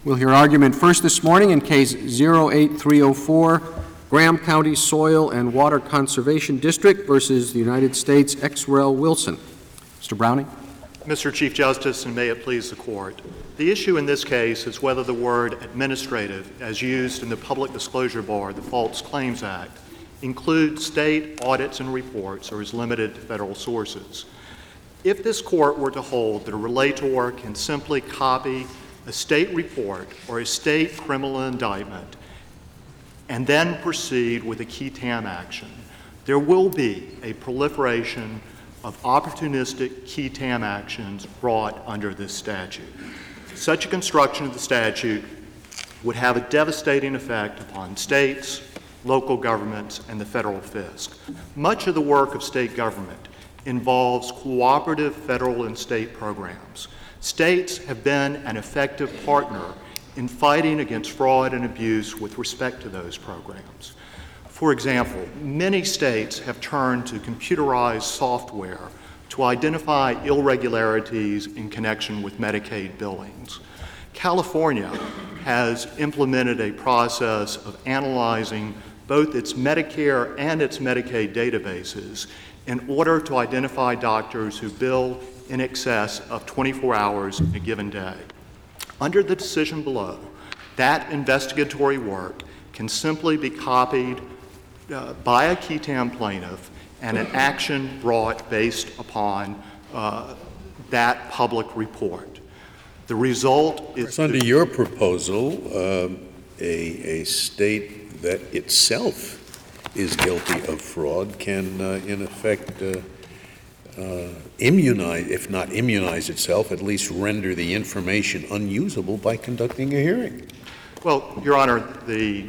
We'll hear argument first this morning in Case 08304, Graham County Soil and Water Conservation District versus the United States ex rel. Wilson. Mr. Browning. Mr. Chief Justice, and may it please the Court, the issue in this case is whether the word administrative, as used in the Public Disclosure Bar of the False Claims Act, includes state audits and reports or is limited to federal sources. If this Court were to hold that a relator can simply copy a state report or a state criminal indictment and then proceed with a qui tam action, there will be a proliferation of opportunistic qui tam actions brought under this statute. Such a construction of the statute would have a devastating effect upon states, local governments, and the federal fisc. Much of the work of state government involves cooperative federal and state programs. States have been an effective partner in fighting against fraud and abuse with respect to those programs. For example, many states have turned to computerized software to identify irregularities in connection with Medicaid billings. California has implemented a process of analyzing both its Medicare and its Medicaid databases in order to identify doctors who bill in excess of 24 hours in a given day. Under the decision below, that investigatory work can simply be copied by a qui tam plaintiff and an action brought based upon that public report. The result is— Under your proposal, a state that itself is guilty of fraud can, in effect, immunize, if not immunize itself, at least render the information unusable by conducting a hearing. Well, Your Honor, the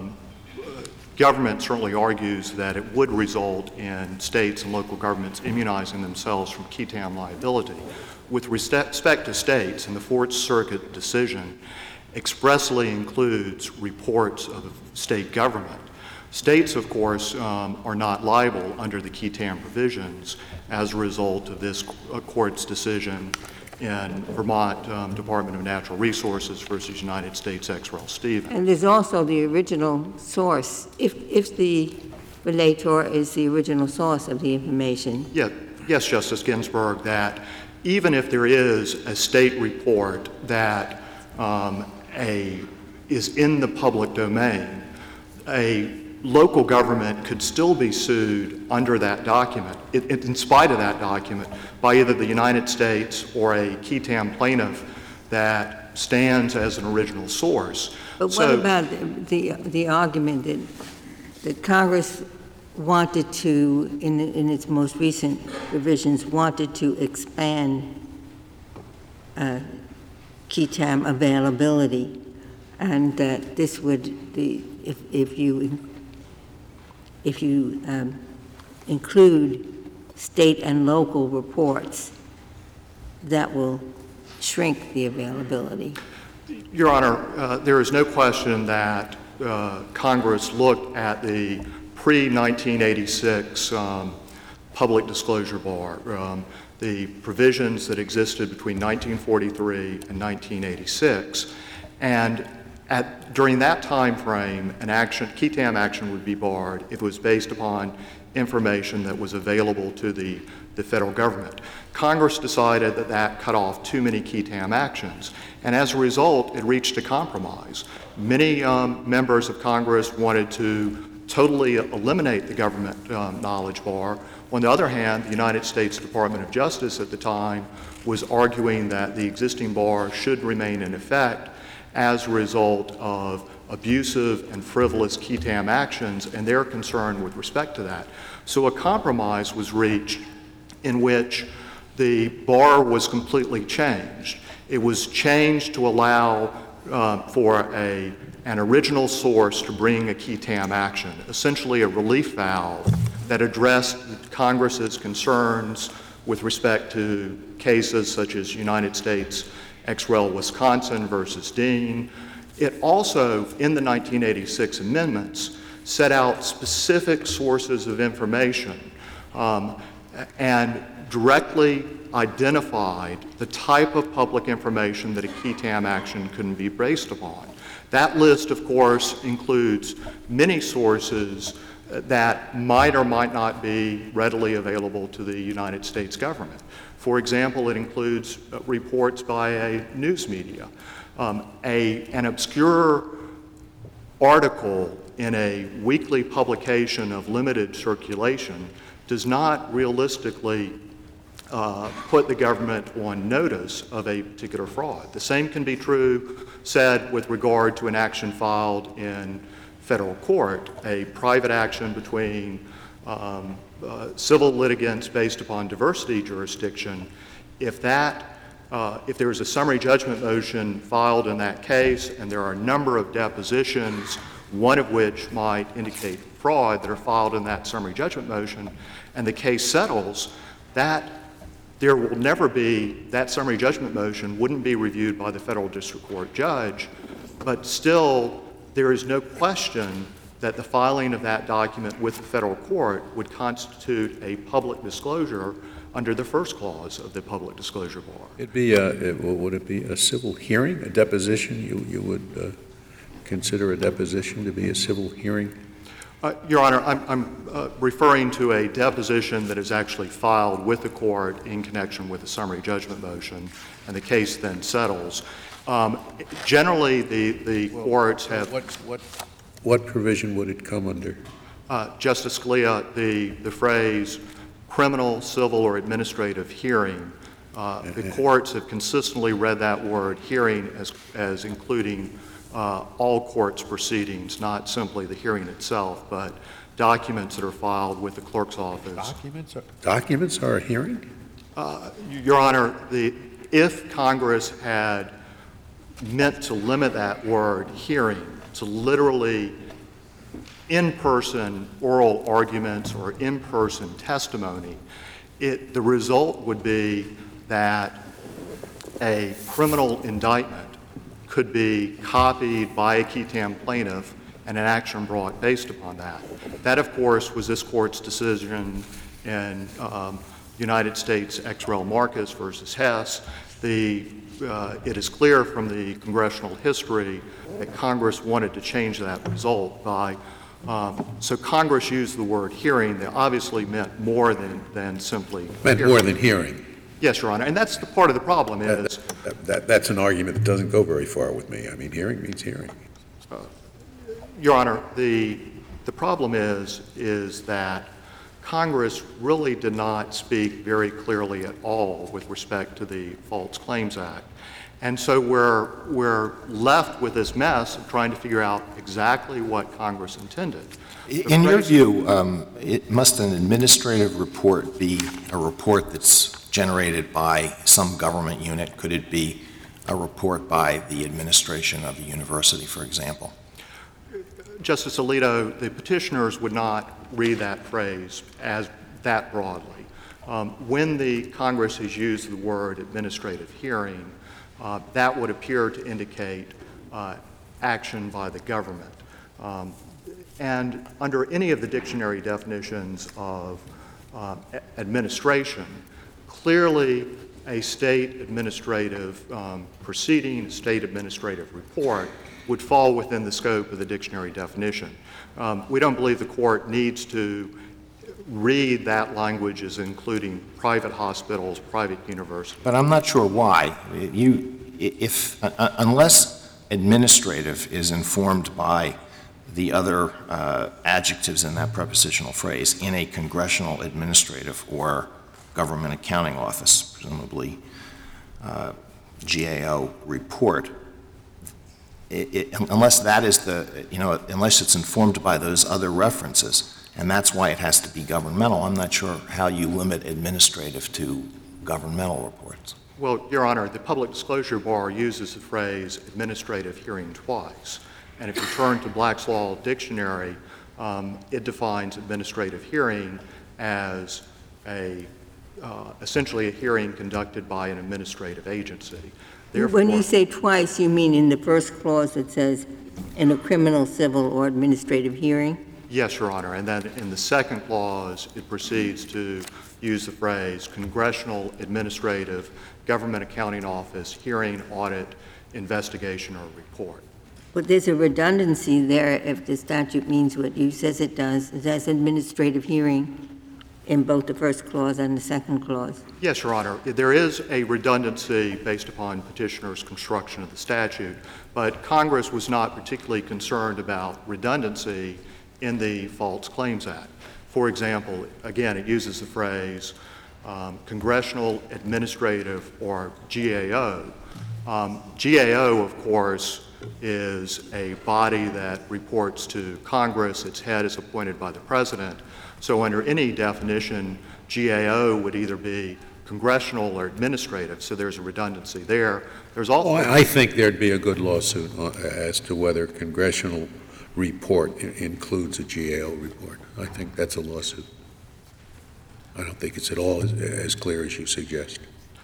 government certainly argues that it would result in states and local governments immunizing themselves from qui tam liability. With respect to states, and the Fourth Circuit decision expressly includes reports of state government. States, of course, are not liable under the qui tam provisions as a result of this court's decision in Vermont Department of Natural Resources versus United States ex rel. Stevens. And there's also the original source. If the relator is the original source of the information. Yes, Justice Ginsburg, that even if there is a state report that is in the public domain, a local government could still be sued under that document, in spite of that document, by either the United States or a qui tam plaintiff that stands as an original source. But what about the argument that Congress wanted to, in its most recent revisions, wanted to expand qui tam availability, and that this would, if you include state and local reports, that will shrink the availability? Your Honor, there is no question that Congress looked at the pre-1986 public disclosure bar, the provisions that existed between 1943 and 1986, and during that time frame, an action, qui tam action would be barred if it was based upon information that was available to the federal government. Congress decided that that cut off too many qui tam actions, and as a result, it reached a compromise. Many members of Congress wanted to totally eliminate the government knowledge bar. On the other hand, the United States Department of Justice at the time was arguing that the existing bar should remain in effect as a result of abusive and frivolous qui tam actions, and their concern with respect to that. So a compromise was reached in which the bar was completely changed. It was changed to allow for an original source to bring a qui tam action, essentially a relief valve that addressed Congress's concerns with respect to cases such as United States ex rel. Wisconsin versus Dean. It also, in the 1986 amendments, set out specific sources of information and directly identified the type of public information that a QI-TAM action couldn't be based upon. That list, of course, includes many sources that might or might not be readily available to the United States government. For example, it includes reports by a news media. An obscure article in a weekly publication of limited circulation does not realistically put the government on notice of a particular fraud. The same can be said with regard to an action filed in federal court, a private action between civil litigants based upon diversity jurisdiction. If there is a summary judgment motion filed in that case and there are a number of depositions, one of which might indicate fraud that are filed in that summary judgment motion, and the case settles, that there will never be, that summary judgment motion wouldn't be reviewed by the federal district court judge, but still there is no question that the filing of that document with the federal court would constitute a public disclosure under the first clause of the public disclosure bar. Would it be a civil hearing, a deposition? You would consider a deposition to be a civil hearing? Your Honor, I'm referring to a deposition that is actually filed with the court in connection with a summary judgment motion, and the case then settles. Generally, the courts have... What provision would it come under? Justice Scalia, the phrase criminal, civil, or administrative hearing, the courts have consistently read that word hearing as including all courts proceedings, not simply the hearing itself, but documents that are filed with the clerk's office. Documents are a hearing? Your Honor, if Congress had meant to limit that word hearing to literally in-person oral arguments or in-person testimony, the result would be that a criminal indictment could be copied by a QI-TAM plaintiff and an action brought based upon that. That, of course, was this court's decision in United States ex rel Marcus versus Hess. It is clear from the congressional history that Congress wanted to change that result by, so Congress used the word hearing. They obviously meant more than simply Meant hearing. more than hearing. Yes, Your Honor, and that's the part of the problem is... That's an argument that doesn't go very far with me. I mean, hearing means hearing. Your Honor, the problem is that Congress really did not speak very clearly at all with respect to the False Claims Act. And so we're left with this mess of trying to figure out exactly what Congress intended. In your view, must an administrative report be a report that's generated by some government unit? Could it be a report by the administration of the university, for example? Justice Alito, the petitioners would not read that phrase as that broadly. When the Congress has used the word administrative hearing, that would appear to indicate action by the government. And under any of the dictionary definitions of administration, clearly a state administrative proceeding, a state administrative report, would fall within the scope of the dictionary definition. We don't believe the court needs to read that language as including private hospitals, private universities. But I'm not sure why. Unless administrative is informed by the other adjectives in that prepositional phrase in a congressional administrative or government accounting office, presumably GAO report, unless that is unless it's informed by those other references, and that's why it has to be governmental, I'm not sure how you limit administrative to governmental reports. Well, Your Honor, the public disclosure bar uses the phrase administrative hearing twice. And if you turn to Black's Law Dictionary, it defines administrative hearing as essentially a hearing conducted by an administrative agency. Therefore, when you say twice, you mean in the first clause it says in a criminal, civil, or administrative hearing? Yes, Your Honor. And then in the second clause, it proceeds to use the phrase congressional, administrative, government accounting office, hearing, audit, investigation, or report. But there's a redundancy there if the statute means what you says it does. It has administrative hearing in both the first clause and the second clause. Yes, Your Honor. There is a redundancy based upon petitioner's construction of the statute, but Congress was not particularly concerned about redundancy in the False Claims Act. For example, again, it uses the phrase congressional, administrative, or GAO. GAO, of course, is a body that reports to Congress. Its head is appointed by the president. So under any definition, GAO would either be congressional or administrative, so there's a redundancy there. There's also... I think there'd be a good lawsuit as to whether congressional report includes a GAO report. I think that's a lawsuit. I don't think it's at all as clear as you suggest.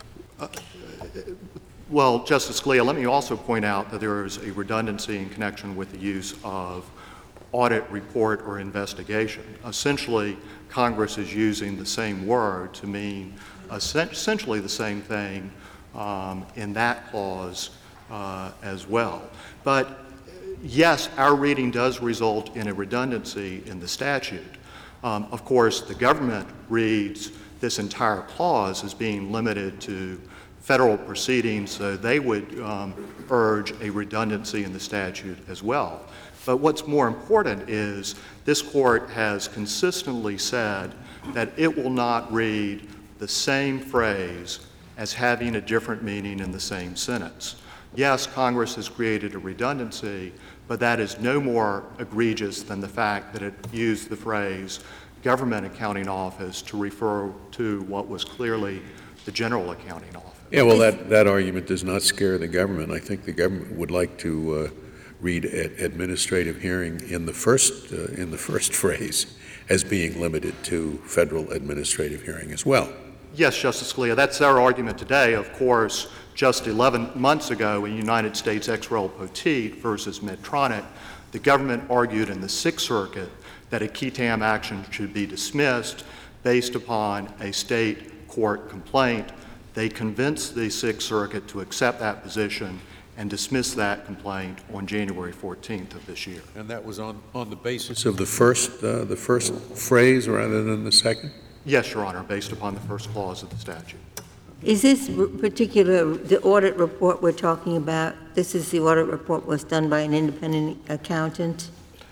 Well, Justice Scalia, let me also point out that there is a redundancy in connection with the use of audit, report, or investigation. Essentially, Congress is using the same word to mean essentially the same thing in that clause as well. But yes, our reading does result in a redundancy in the statute. Of course, the government reads this entire clause as being limited to federal proceedings, so they would urge a redundancy in the statute as well. But what's more important is this court has consistently said that it will not read the same phrase as having a different meaning in the same sentence. Yes, Congress has created a redundancy, but that is no more egregious than the fact that it used the phrase government accounting office to refer to what was clearly the general accounting office. Yeah, well, that argument does not scare the government. I think the government would like to read administrative hearing in the first phrase as being limited to federal administrative hearing as well. Yes, Justice Scalia, that's our argument today. Of course, just 11 months ago in United States ex rel Poteet versus Medtronic, the government argued in the Sixth Circuit that a QI-TAM action should be dismissed based upon a state court complaint. They convinced the Sixth Circuit to accept that position and dismiss that complaint on January 14th of this year. And that was on the basis of the first phrase rather than the second? Yes, Your Honor, based upon the first clause of the statute. Is this the audit report we're talking about, this is the audit report was done by an independent accountant?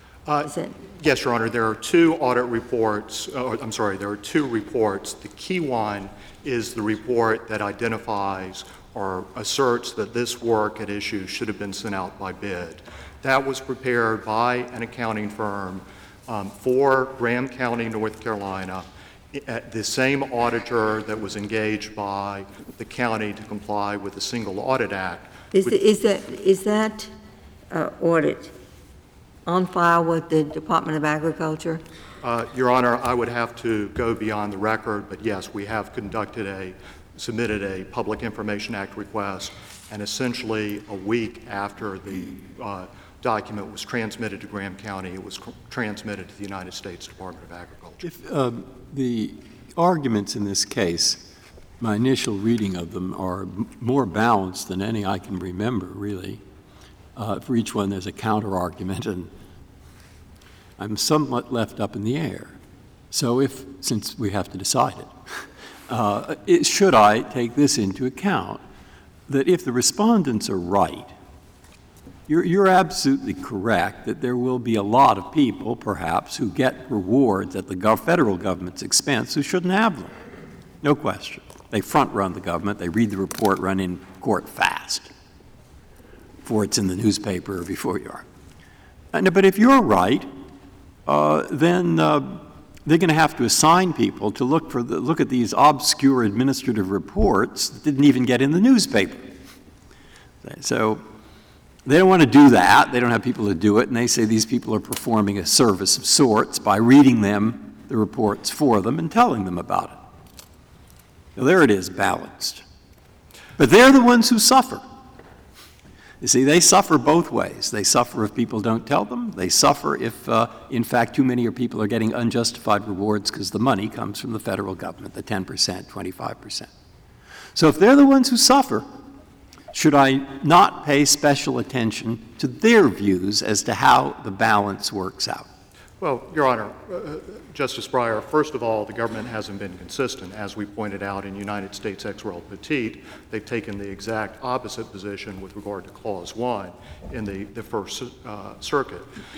Yes, Your Honor, there are two audit reports, there are two reports. The key one is the report that identifies or asserts that this work at issue should have been sent out by bid. That was prepared by an accounting firm for Graham County, North Carolina, the same auditor that was engaged by the county to comply with the Single Audit Act. Is that audit on file with the Department of Agriculture? Your Honor, I would have to go beyond the record, but yes, we have submitted a Public Information Act request, and essentially a week after the document was transmitted to Graham County, it was transmitted to the United States Department of Agriculture. If the arguments in this case, my initial reading of them are more balanced than any I can remember, really. For each one, there's a counter-argument, and I'm somewhat left up in the air. So since we have to decide it, should I take this into account, that if the respondents are right, you're absolutely correct that there will be a lot of people, perhaps, who get rewards at the federal government's expense who shouldn't have them. No question. They front-run the government. They read the report, run in court fast before it's in the newspaper or before you are. But if you're right, then they're going to have to assign people to look at these obscure administrative reports that didn't even get in the newspaper. So they don't want to do that. They don't have people to do it, and they say these people are performing a service of sorts by reading them the reports for them and telling them about it. Now, there it is, balanced. But they're the ones who suffer. You see, they suffer both ways. They suffer if people don't tell them. They suffer if, in fact, too many people are getting unjustified rewards because the money comes from the federal government, the 10%, 25%. So if they're the ones who suffer, should I not pay special attention to their views as to how the balance works out? Well, Your Honor, Justice Breyer, first of all, the government hasn't been consistent. As we pointed out in United States ex rel Petit, they've taken the exact opposite position with regard to Clause 1 in the First Circuit.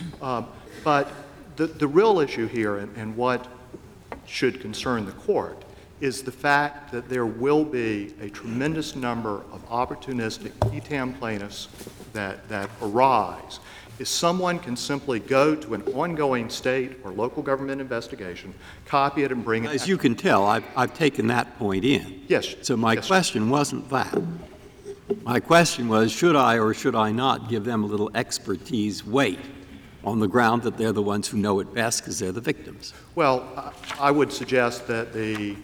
But the real issue here, and what should concern the Court, is the fact that there will be a tremendous number of opportunistic QI-TAM plaintiffs that arise. If someone can simply go to an ongoing state or local government investigation, copy it, and bring it. As you can tell, I've taken that point in. Yes. So my question wasn't that. My question was, should I or should I not give them a little expertise weight on the ground that they're the ones who know it best because they're the victims? Well, I would suggest that the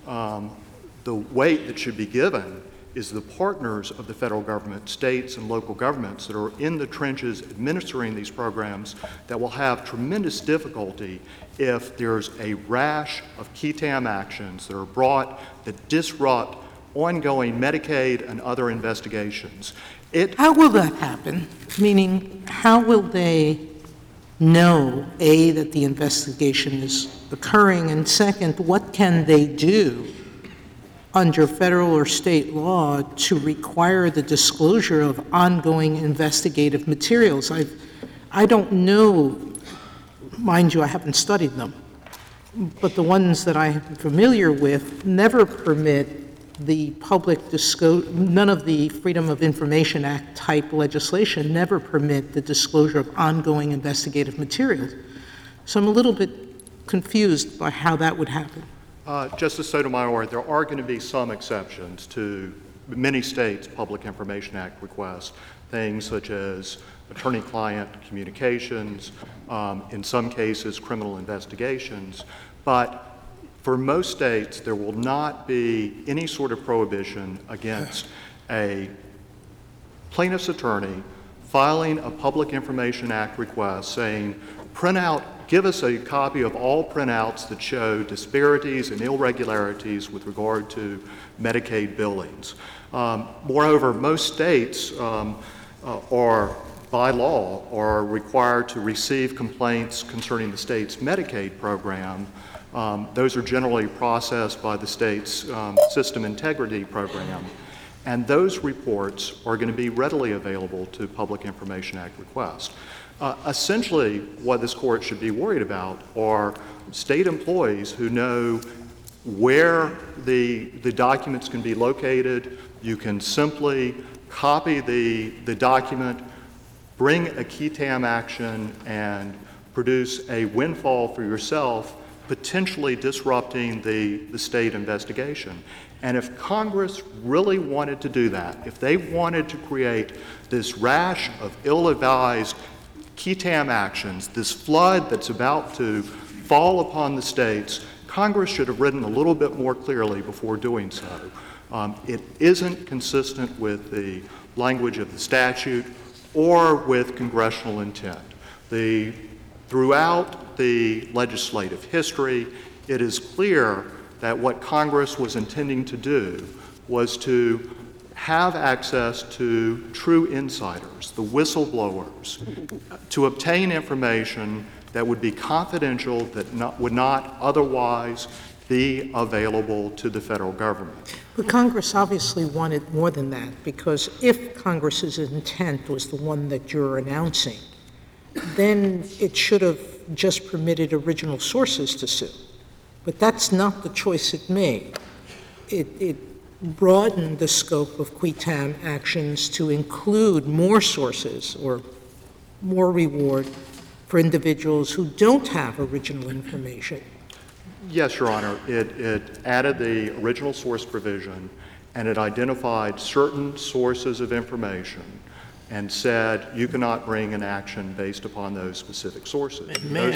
weight that should be given is the partners of the federal government, states and local governments that are in the trenches administering these programs that will have tremendous difficulty if there's a rash of QI-TAM actions that are brought that disrupt ongoing Medicaid and other investigations. How will that happen? Meaning, how will they know, A, that the investigation is occurring, and second, what can they do under federal or state law to require the disclosure of ongoing investigative materials? I don't know, mind you, I haven't studied them, but the ones that I'm familiar with never permit the public disclosure. None of the Freedom of Information Act type legislation never permit the disclosure of ongoing investigative materials. So I'm a little bit confused by how that would happen. Justice Sotomayor, there are going to be some exceptions to many states' Public Information Act requests, things such as attorney-client communications, in some cases criminal investigations, but for most states there will not be any sort of prohibition against a plaintiff's attorney filing a Public Information Act request saying, give us a copy of all printouts that show disparities and irregularities with regard to Medicaid billings. Moreover, most states are, by law, are required to receive complaints concerning the state's Medicaid program. Those are generally processed by the state's System Integrity Program. And those reports are going to be readily available to Public Information Act requests. Essentially, what this Court should be worried about are state employees who know where the documents can be located. You can simply copy the document, bring a QI-TAM action, and produce a windfall for yourself, potentially disrupting the state investigation. And if Congress really wanted to do that, if they wanted to create this rash of ill-advised QI-TAM actions, this flood that's about to fall upon the states, Congress should have written a little bit more clearly before doing so. It isn't consistent with the language of the statute or with congressional intent. Throughout the legislative history, it is clear that what Congress was intending to do was to have access to true insiders, the whistleblowers, to obtain information that would be confidential, that would not otherwise be available to the federal government. But Congress obviously wanted more than that, because if Congress's intent was the one that you're announcing, then it should have just permitted original sources to sue. But that's not the choice it made. It broadened the scope of QI-TAM actions to include more sources or more reward for individuals who don't have original information. Yes, Your Honor. It added the original source provision, and it identified certain sources of information and said you cannot bring an action based upon those specific sources.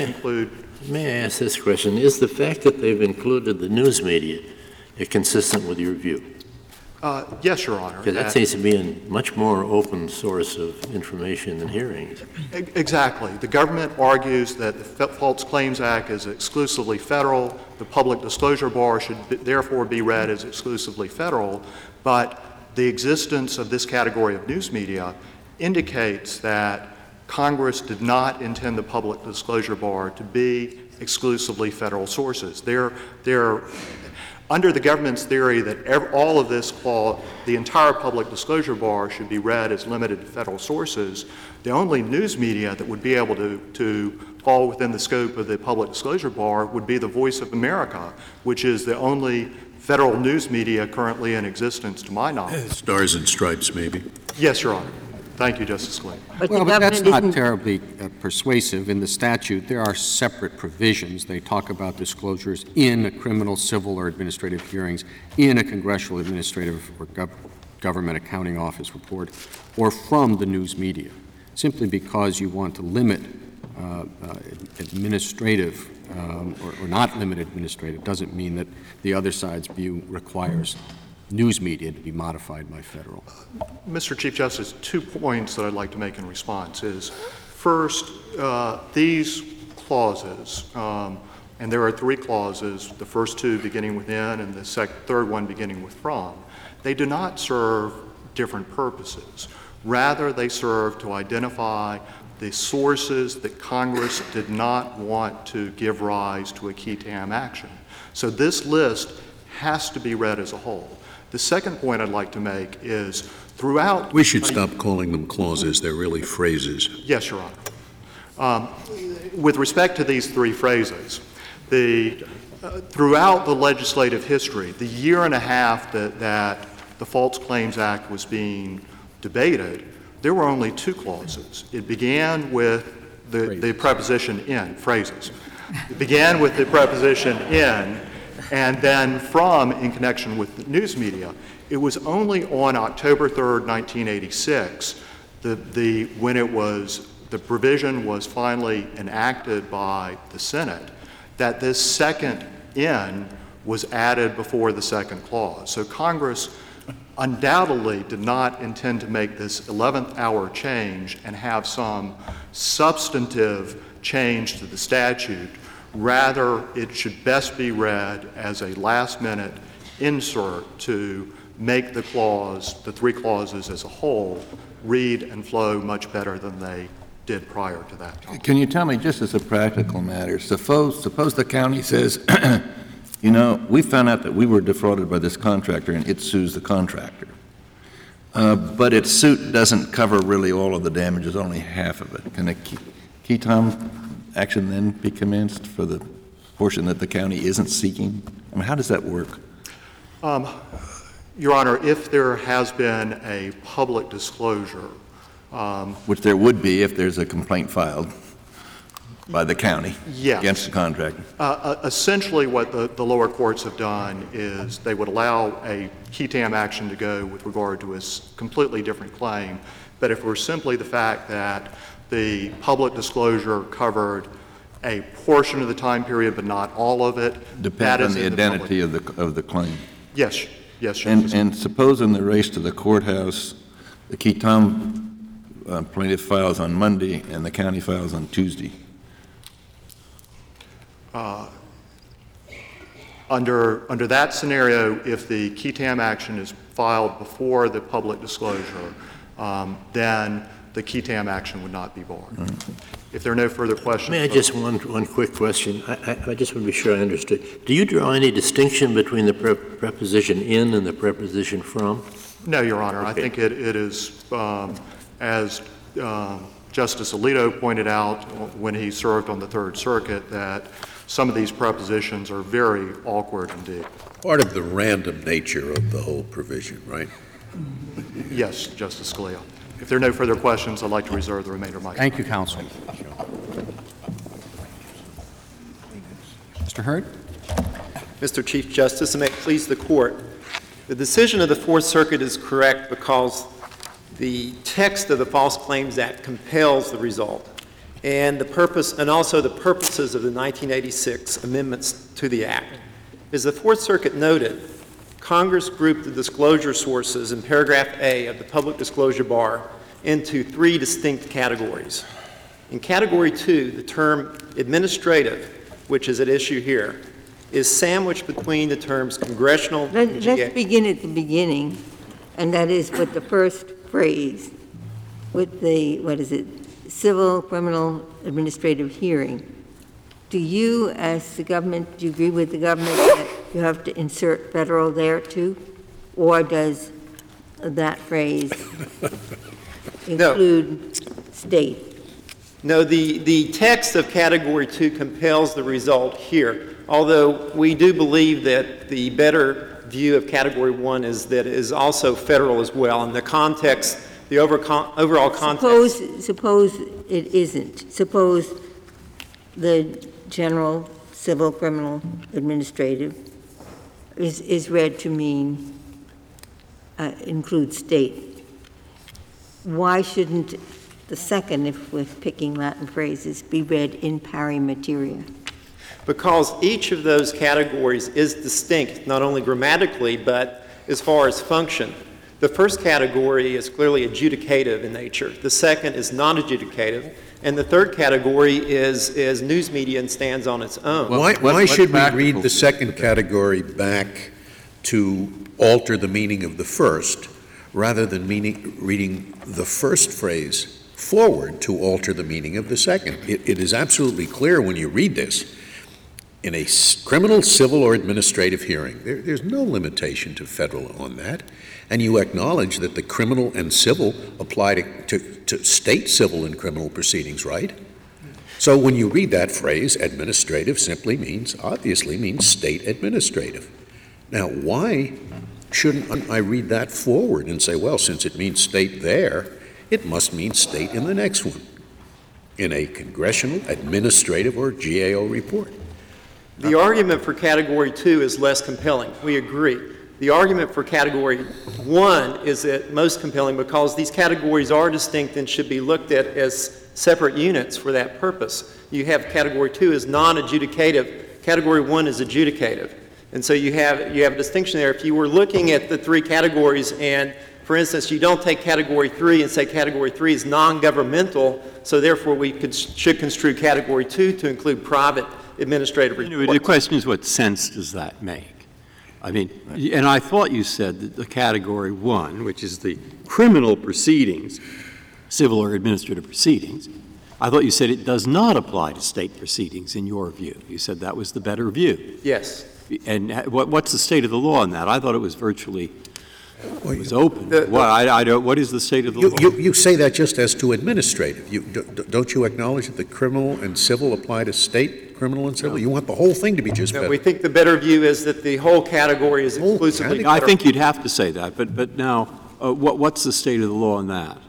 May I ask this question? Is the fact that they've included the news media consistent with your view? Yes, Your Honor. Because that seems to be a much more open source of information than hearings. Exactly. The government argues that the False Claims Act is exclusively federal. The public disclosure bar should therefore be read as exclusively federal. But the existence of this category of news media indicates that Congress did not intend the public disclosure bar to be exclusively federal sources. Under the government's theory that all of this the entire public disclosure bar should be read as limited to federal sources, the only news media that would be able to fall within the scope of the public disclosure bar would be the Voice of America, which is the only federal news media currently in existence to my knowledge. Stars and Stripes, maybe. Yes, Your Honor. Thank you, Justice Scalia. But Well, the but that's government not isn't, terribly persuasive. In the statute, there are separate provisions. They talk about disclosures in a criminal, civil, or administrative hearings, in a congressional, administrative, or government accounting office report, or from the news media. Simply because you want to limit administrative or not limit administrative doesn't mean that the other side's view requires news media to be modified by federal. Mr. Chief Justice, 2 points that I'd like to make in response is, first, these clauses, and there are 3 clauses, the first 2 beginning with in and the third one beginning with from, they do not serve different purposes. Rather, they serve to identify the sources that Congress did not want to give rise to a qui tam action. So this list has to be read as a whole. The second point I'd like to make is throughout— We should stop calling them clauses. They're really phrases. Yes, Your Honor. With respect to these 3 phrases, throughout the legislative history, the year and a half that the False Claims Act was being debated, there were only 2 clauses. It began with the preposition in, phrases. It began with the preposition in, and then from in connection with the news media. It was only on October 3rd, 1986, when the provision was finally enacted by the Senate, that this second in was added before the second clause. So Congress undoubtedly did not intend to make this 11th hour change and have some substantive change to the statute. Rather, it should best be read as a last-minute insert to make the 3 clauses as a whole, read and flow much better than they did prior to that time. Can you tell me, just as a practical matter, suppose the county says, we found out that we were defrauded by this contractor and it sues the contractor. But its suit doesn't cover really all of the damages, only half of it. Can a qui tam action then be commenced for the portion that the county isn't seeking? I mean, how does that work? Your Honor, if there has been a public disclosure, which there would be if there's a complaint filed by the county yes. against the contractor. Essentially what the lower courts have done is they would allow a qui tam action to go with regard to a completely different claim. But if it were simply the fact that the public disclosure covered a portion of the time period but not all of it, Depends on the identity of the claim. Yes, yes. And suppose in the race to the courthouse, the qui tam plaintiff files on Monday and the county files on Tuesday. Under that scenario, if the qui tam action is filed before the public disclosure, then the qui tam action would not be barred. Mm-hmm. If there are no further questions. May I just one quick question? I just want to be sure I understood. Do you draw any distinction between the preposition in and the preposition from? No, Your Honor. Okay. I think it is, as Justice Alito pointed out when he served on the Third Circuit, that some of these prepositions are very awkward indeed. Part of the random nature of the whole provision, right? Yes, Justice Scalia. If there are no further questions, I'd like to reserve the remainder of my time. Thank you, counsel. Mr. Hurd? Mr. Chief Justice, and may it please the Court, the decision of the Fourth Circuit is correct because the text of the False Claims Act compels the result, and the purpose, and also the purposes of the 1986 amendments to the Act. As the Fourth Circuit noted, Congress grouped the disclosure sources in paragraph A of the public disclosure bar into 3 distinct categories. In category 2, the term administrative, which is at issue here, is sandwiched between the terms congressional and Let's begin at the beginning, and that is with the first phrase, with the, civil, criminal, administrative hearing. Do you, as the government, do you agree with the government that you have to insert federal there too? Or does that phrase include state? No, the text of Category 2 compels the result here, although we do believe that the better view of Category 1 is that it is also federal as well. In the context, the overall context... Suppose it isn't. Suppose the general, civil, criminal, administrative is read to mean include state. Why shouldn't the second, if we're picking Latin phrases, be read in pari materia? Because each of those categories is distinct, not only grammatically, but as far as function. The first category is clearly adjudicative in nature. The second is non-adjudicative. And the third category is news media and stands on its own. Why should we read the second category back to alter the meaning of the first, rather than reading the first phrase forward to alter the meaning of the second? It is absolutely clear when you read this. In a criminal, civil, or administrative hearing, there's no limitation to federal on that. And you acknowledge that the criminal and civil apply to state civil and criminal proceedings, right? So when you read that phrase, administrative obviously means state administrative. Now, why shouldn't I read that forward and say, well, since it means state there, it must mean state in the next one, in a congressional, administrative, or GAO report? The argument for Category 2 is less compelling. We agree. The argument for Category 1 is most compelling because these categories are distinct and should be looked at as separate units for that purpose. You have Category 2 as non-adjudicative. Category 1 is adjudicative. And so you have a distinction there. If you were looking at the 3 categories and, for instance, you don't take Category 3 and say Category 3 is non-governmental, so therefore we should construe Category 2 to include private administrative reports. The question is, what sense does that make? I mean, and I thought you said that the Category 1, which is the criminal proceedings, civil or administrative proceedings, I thought you said it does not apply to state proceedings in your view. You said that was the better view. Yes. And what's the state of the law on that? I thought it was virtually it was open. What is the state of the law? You say that just as to administrative. Don't you acknowledge that the criminal and civil apply to state criminal and civil? No. You want the whole thing to be just better. We think the better view is that the whole category is exclusively federal. I think you'd have to say that, but now, what's the state of the law on that?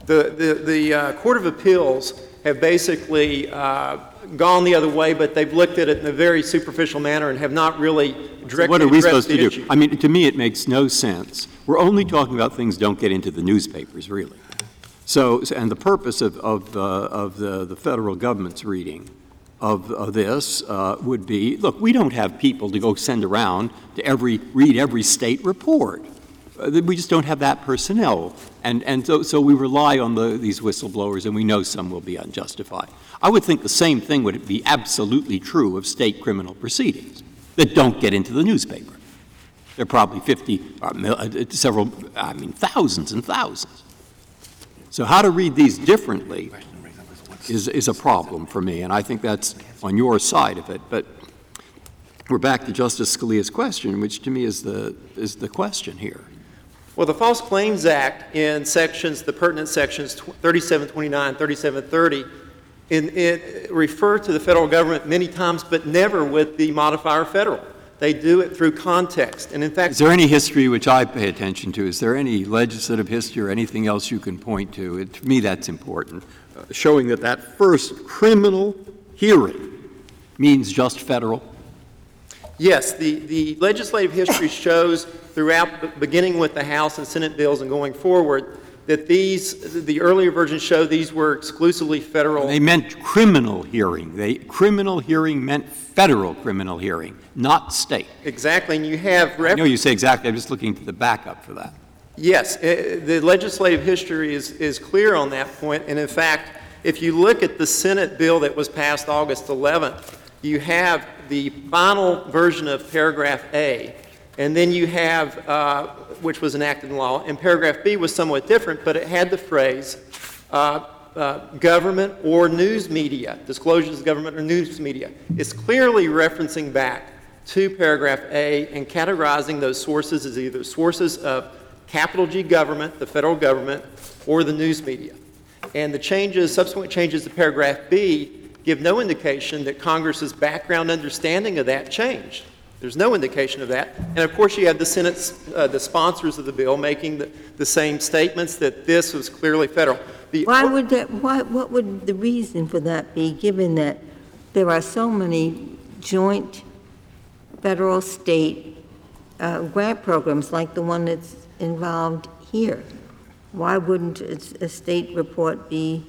The Court of Appeals have basically gone the other way, but they've looked at it in a very superficial manner and have not really directly addressed the issue. What are we supposed to do? I mean, to me, it makes no sense. We're only talking about things don't get into the newspapers, really. So, and the purpose of the federal government's reading of this would be, look, we don't have people to go send around to read every state report. We just don't have that personnel. And so we rely on these whistleblowers, and we know some will be unjustified. I would think the same thing would be absolutely true of state criminal proceedings that don't get into the newspaper. There are probably thousands and thousands. So how to read these differently is a problem for me, and I think that's on your side of it. But we're back to Justice Scalia's question, which to me is the question here. Well, the False Claims Act in the pertinent sections 3729, 3730, it refer to the federal government many times, but never with the modifier federal. They do it through context. And in fact, is there any history which I pay attention to? Is there any legislative history or anything else you can point to? To me, that's important, showing that first criminal hearing means just federal. Yes, the legislative history shows throughout, beginning with the House and Senate bills and going forward, that the earlier versions show these were exclusively federal. They meant criminal hearing. Criminal hearing meant federal criminal hearing, not state. Exactly, and you have... No, you say exactly. I'm just looking to the backup for that. Yes, the legislative history is clear on that point, and in fact, if you look at the Senate bill that was passed August 11th, you have the final version of paragraph A, and then you have, which was enacted in law, and paragraph B was somewhat different, but it had the phrase government or news media, disclosures of government or news media. It's clearly referencing back to paragraph A and categorizing those sources as either sources of capital G government, the federal government, or the news media. And the subsequent changes to paragraph B give no indication that Congress's background understanding of that changed. There's no indication of that. And of course, you have the Senate's, the sponsors of the bill making the same statements that this was clearly federal. What would the reason for that be, given that there are so many joint federal state grant programs like the one that's involved here? Why wouldn't a state report be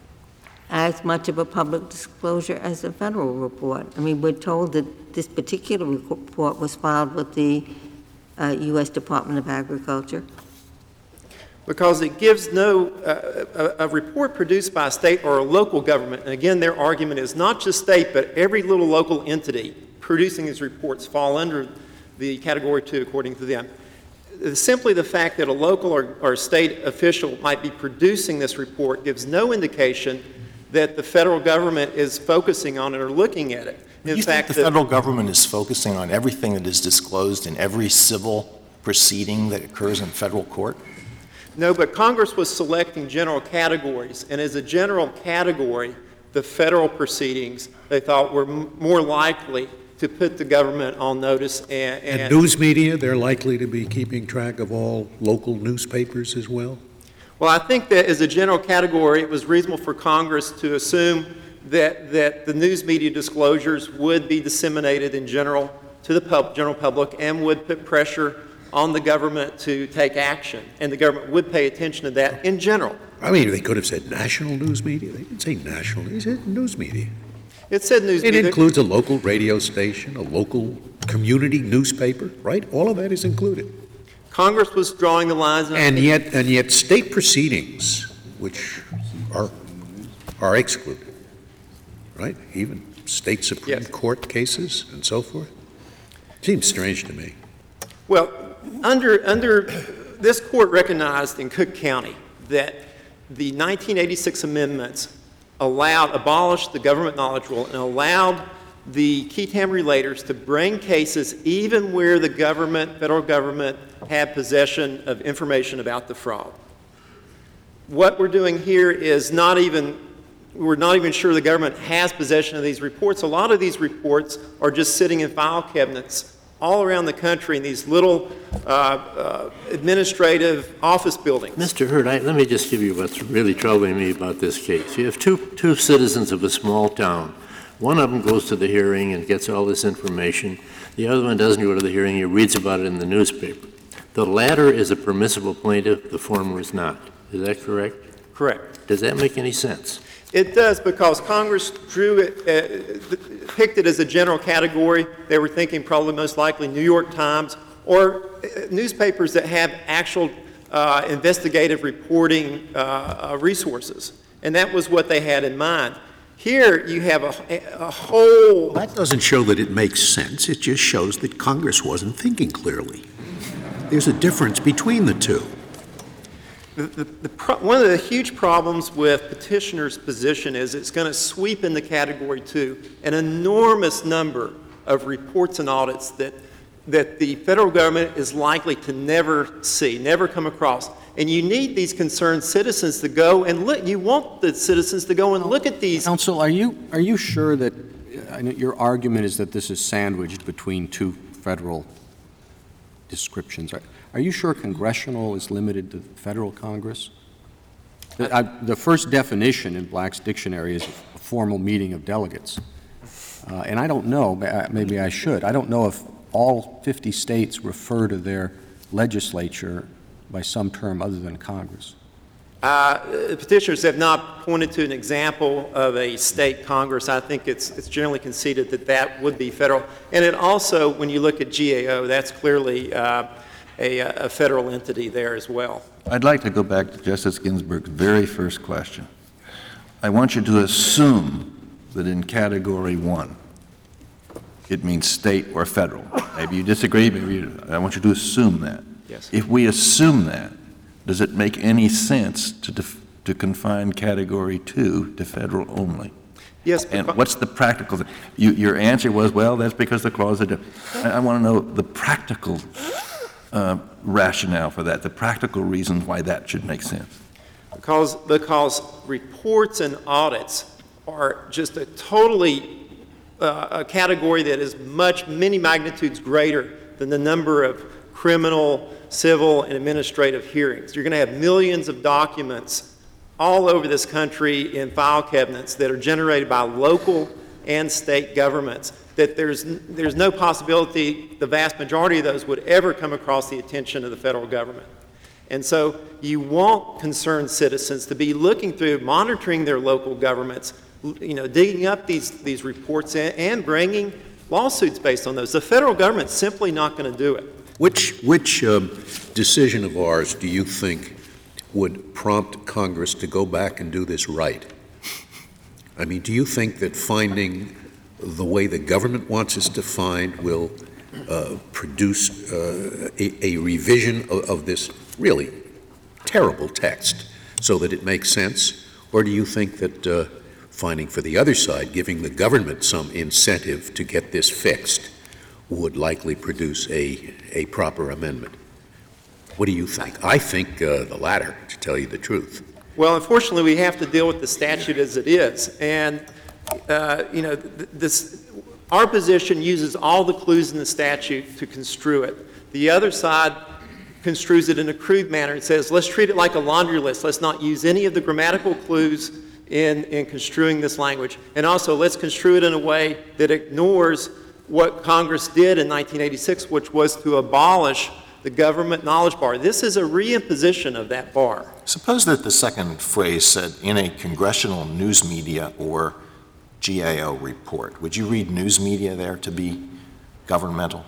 as much of a public disclosure as a federal report? I mean, we're told that this particular report was filed with the U.S. Department of Agriculture. Because it gives a report produced by a state or a local government, and again, their argument is not just state, but every little local entity producing these reports fall under the category 2 according to them. Simply the fact that a local or state official might be producing this report gives no indication that the federal government is focusing on it or looking at it. Do you think the federal government is focusing on everything that is disclosed in every civil proceeding that occurs in federal court? No, but Congress was selecting general categories, and as a general category, the federal proceedings, they thought, were more likely to put the government on notice. And news media, they're likely to be keeping track of all local newspapers as well? Well, I think that as a general category, it was reasonable for Congress to assume that the news media disclosures would be disseminated in general to the general public and would put pressure on the government to take action, and the government would pay attention to that in general. I mean, they could have said national news media. They didn't say national, they said news media. It said news media. It includes a local radio station, a local community newspaper, right? All of that is included. Congress was drawing the lines. And yet state proceedings, which are excluded, right? Even state Supreme Court cases and so forth. Seems strange to me. Well, under this court recognized in Cook County that the 1986 amendments abolished the government knowledge rule and allowed the qui tam relators to bring cases even where the federal government had possession of information about the fraud. What we're doing here is we're not even sure the government has possession of these reports. A lot of these reports are just sitting in file cabinets all around the country in these little administrative office buildings. Mr. Hurd, let me just give you what's really troubling me about this case. You have two citizens of a small town. One of them goes to the hearing and gets all this information. The other one doesn't go to the hearing. He reads about it in the newspaper. The latter is a permissible plaintiff. The former is not. Is that correct? Correct. Does that make any sense? It does, because Congress picked it as a general category. They were thinking probably most likely New York Times or newspapers that have actual investigative reporting resources. And that was what they had in mind. Here you have a whole... That doesn't show that it makes sense. It just shows that Congress wasn't thinking clearly. There's a difference between the two. One of the huge problems with petitioner's position is it's going to sweep into Category 2 an enormous number of reports and audits that the federal government is likely to never see, never come across. And you need these concerned citizens to go and look. You want the citizens to go and look at these. Counsel, are you sure that your argument is that this is sandwiched between two federal descriptions? Are you sure congressional is limited to federal Congress? The first definition in Black's dictionary is a formal meeting of delegates. And I don't know, maybe I should, I don't know if all 50 states refer to their legislature by some term other than Congress. Petitioners have not pointed to an example of a state Congress. I think it's generally conceded that that would be federal. And it also, when you look at GAO, that's clearly a federal entity there as well. I'd like to go back to Justice Ginsburg's very first question. I want you to assume that in Category 1, it means state or federal. Maybe you disagree, I want you to assume that. Yes. If we assume that, does it make any sense to confine Category 2 to federal only? Yes. And what's the practical thing? Your answer was, well, that's because the clause. I want to know the practical rationale for that, the practical reasons why that should make sense. Because reports and audits are just a totally a category that is many magnitudes greater than the number of criminal, civil, and administrative hearings. You're going to have millions of documents all over this country in file cabinets that are generated by local and state governments that there's no possibility the vast majority of those would ever come across the attention of the federal government. And so you want concerned citizens to be looking through, monitoring their local governments, digging up these reports and bringing lawsuits based on those. The federal government's simply not going to do it. Which decision of ours do you think would prompt Congress to go back and do this right? I mean, do you think that finding the way the government wants us to find will produce a revision of this really terrible text so that it makes sense? Or do you think that finding for the other side, giving the government some incentive to get this fixed, would likely produce a proper amendment? What do you think? I think the latter, to tell you the truth. Well, unfortunately, we have to deal with the statute as it is. And, our position uses all the clues in the statute to construe it. The other side construes it in a crude manner and says, let's treat it like a laundry list. Let's not use any of the grammatical clues in construing this language. And also, let's construe it in a way that ignores what Congress did in 1986, which was to abolish the government knowledge bar. This is a reimposition of that bar. Suppose that the second phrase said, in a congressional news media or GAO report. Would you read news media there to be governmental?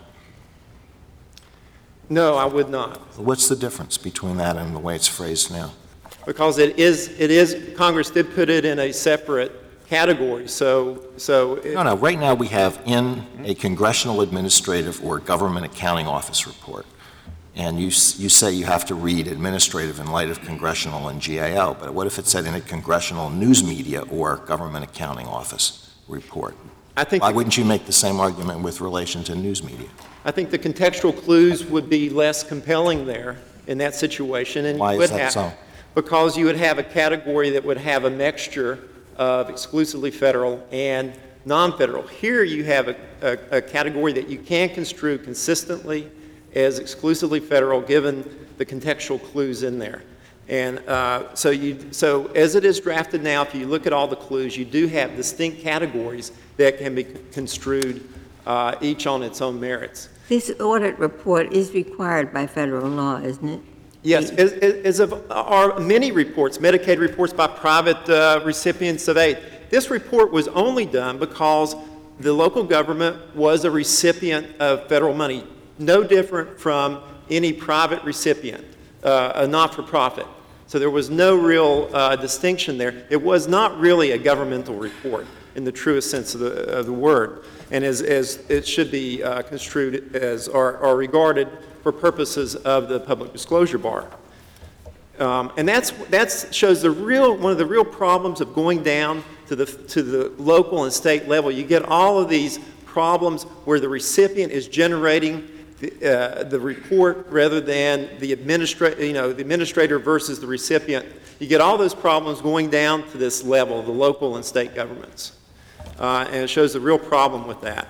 No, I would not. What's the difference between that and the way it's phrased now? Because it is, Congress did put it in a separate category, No, right now we have in a congressional administrative or government accounting office report. And you say you have to read administrative in light of congressional and GAO, but what if it said in a congressional news media or government accounting office report? Why wouldn't you make the same argument with relation to news media? I think the contextual clues would be less compelling there in that situation. And why is that so? Because you would have a category that would have a mixture of exclusively federal and non-federal. Here you have a category that you can construe consistently as exclusively federal given the contextual clues in there. And so as it is drafted now, if you look at all the clues, you do have distinct categories that can be construed each on its own merits. This audit report is required by federal law, isn't it? Yes, as are many reports, Medicaid reports by private recipients of aid. This report was only done because the local government was a recipient of federal money, no different from any private recipient, a not-for-profit. So there was no real distinction there. It was not really a governmental report in the truest sense of the word, and as it should be construed as or regarded for purposes of the public disclosure bar. And that shows one of the real problems of going down to the local and state level. You get all of these problems where the recipient is generating the report rather than the administrator versus the recipient. You get all those problems going down to this level, the local and state governments. And it shows the real problem with that.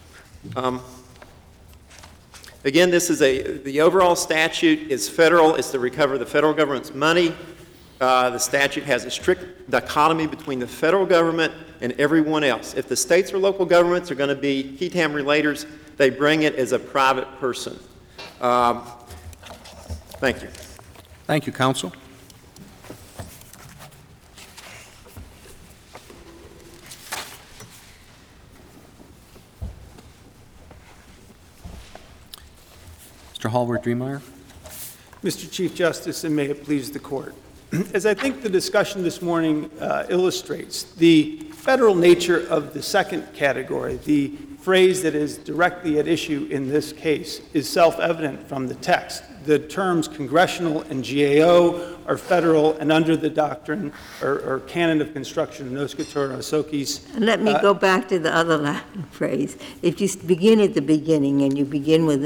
Again, the overall statute is federal. It's to recover the federal government's money. The statute has a strict dichotomy between the federal government and everyone else. If the states or local governments are going to be qui tam relators, they bring it as a private person. Thank you. Thank you, counsel. Mr. Hallward-Driemeier? Mr. Chief Justice, and may it please the Court. As I think the discussion this morning illustrates, the federal nature of the second category, the phrase that is directly at issue in this case, is self-evident from the text. The terms congressional and GAO are federal, and under the doctrine or canon of construction, nos cultura sociis. Let me go back to the other Latin phrase. If you begin at the beginning and you begin with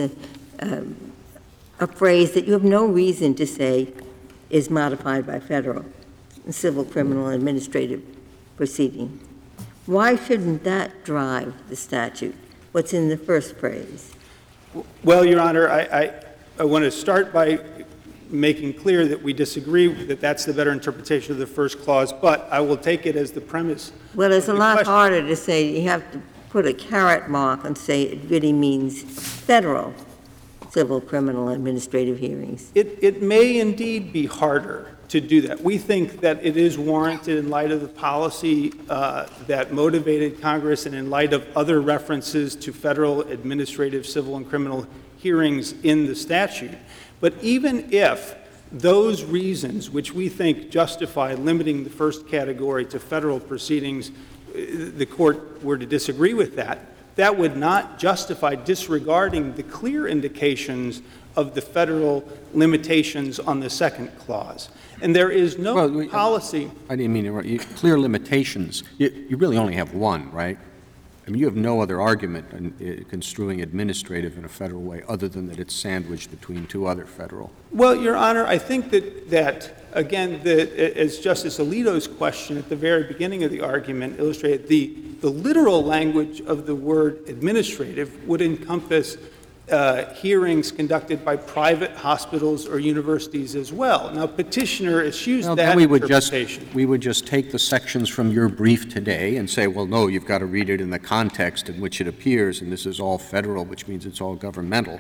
a phrase that you have no reason to say is modified by federal, civil, criminal, administrative proceeding, why shouldn't that drive the statute? What's in the first phrase? Well, Your Honor, I want to start by making clear that we disagree that that's the better interpretation of the first clause, but I will take it as the premise. Well, it's a lot harder to say you have to put a caret mark and say it really means federal civil, criminal, administrative hearings. It may indeed be harder to do that. We think that it is warranted in light of the policy that motivated Congress and in light of other references to federal administrative, civil, and criminal hearings in the statute. But even if those reasons, which we think justify limiting the first category to federal proceedings, the Court were to disagree with that, that would not justify disregarding the clear indications of the federal limitations on the second clause. And there is no policy. I didn't mean to interrupt. Clear limitations. You really only have one, right? I mean, you have no other argument in construing administrative in a federal way other than that it's sandwiched between two other federal. Well, Your Honor, I think that again, as Justice Alito's question at the very beginning of the argument illustrated, the literal language of the word administrative would encompass hearings conducted by private hospitals or universities as well. Now, petitioner eschews that interpretation. We would just take the sections from your brief today and say, well, no, you've got to read it in the context in which it appears, and this is all federal, which means it's all governmental.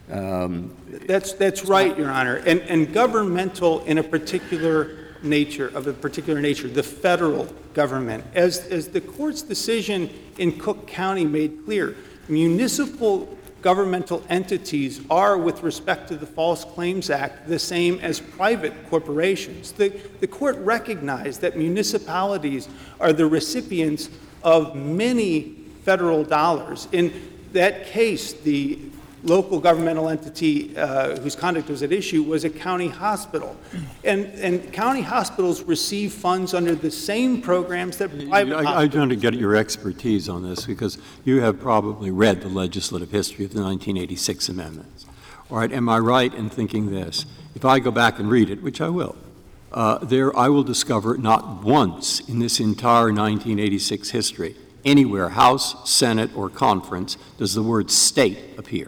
That's right, Your Honor. And governmental in a particular nature, the federal government. As the Court's decision in Cook County made clear, municipal governmental entities are, with respect to the False Claims Act, the same as private corporations. The Court recognized that municipalities are the recipients of many federal dollars. In that case, the local governmental entity whose conduct was at issue was a county hospital. And county hospitals receive funds under the same programs that private hospitals. I want to get your expertise on this because you have probably read the legislative history of the 1986 amendments. All right, am I right in thinking this? If I go back and read it, which I will, there I will discover not once in this entire 1986 history, anywhere, House, Senate, or conference, does the word state appear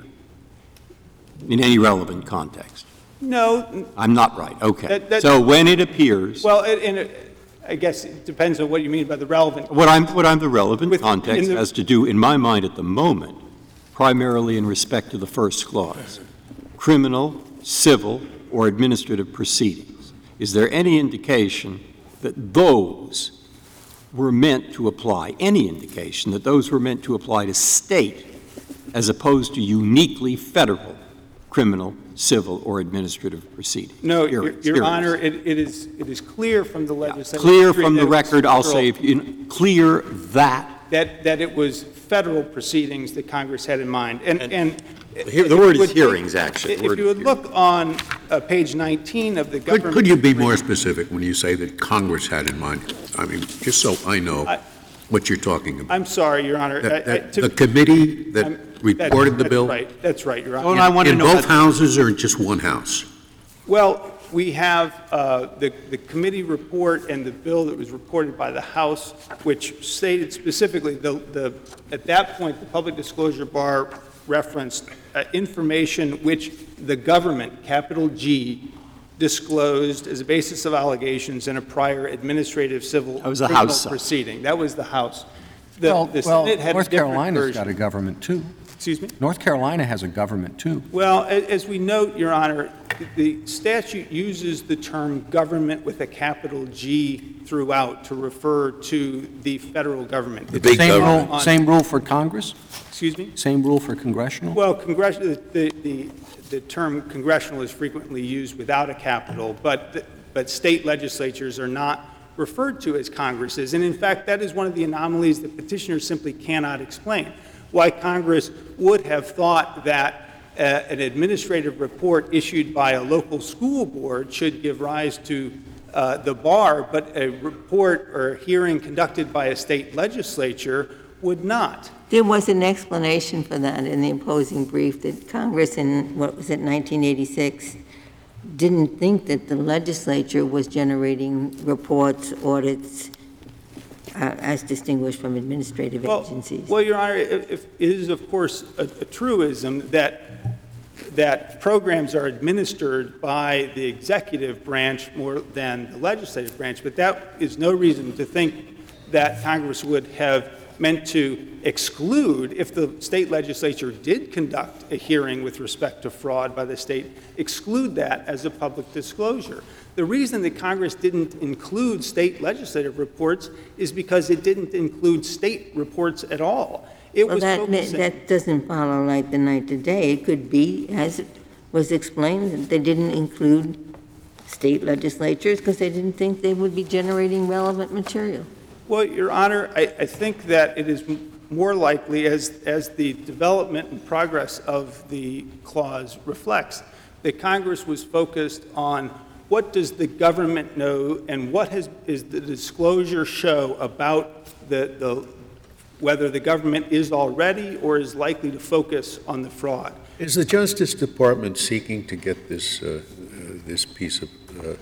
in any relevant context. No. I'm not right. Okay. So when it appears. Well, I guess it depends on what you mean by the relevant. What I'm the relevant context has to do, in my mind at the moment, primarily in respect to the first clause, criminal, civil, or administrative proceedings. Is there any indication that those were meant to apply, any indication that those were meant to apply to state as opposed to uniquely federal criminal, civil, or administrative proceedings? No, Your Honor, it is clear from the legislative clear from the record, I'll say, clear that it was federal proceedings that Congress had in mind. And the word is hearings, actually. If you would look on page 19 of the government. Could you be more specific when you say that Congress had in mind? I mean, just so I know what you're talking about. I'm sorry, Your Honor. The committee that reported the bill? That's right, Your Honor. Oh, and I want to in know both houses or just one house? Well, we have the committee report and the bill that was reported by the House, which stated specifically at that point the public disclosure bar referenced information which the government, capital G, disclosed as a basis of allegations in a prior administrative civil criminal proceeding. That was the House. The Senate had North a different Carolina's version. got a government, too. Excuse me? North Carolina has a government, too. Well, as we note, Your Honor, The statute uses the term government with a capital G throughout to refer to the federal government. The big Same government. rule, same rule for Congress? Excuse me? Same rule for congressional? Well, the term congressional is frequently used without a capital, but state legislatures are not referred to as Congresses. And in fact, that is one of the anomalies that petitioners simply cannot explain. Why Congress would have thought that an administrative report issued by a local school board should give rise to the bar, but a report or a hearing conducted by a state legislature would not. There was an explanation for that in the opposing brief that Congress in, 1986, didn't think that the legislature was generating reports, audits, as distinguished from administrative agencies. Well, Your Honor, it is, of course, a truism that programs are administered by the executive branch more than the legislative branch, but that is no reason to think that Congress would have meant to exclude, if the state legislature did conduct a hearing with respect to fraud by the state, exclude that as a public disclosure. The reason that Congress didn't include state legislative reports is because it didn't include state reports at all. That doesn't follow like the night to day. It could be, as it was explained, that they didn't include state legislatures because they didn't think they would be generating relevant material. Well, Your Honor, I think that it is more likely, as the development and progress of the clause reflects, that Congress was focused on what does the government know and what is the disclosure show about whether the government is already or is likely to focus on the fraud. Is the Justice Department seeking to get this piece of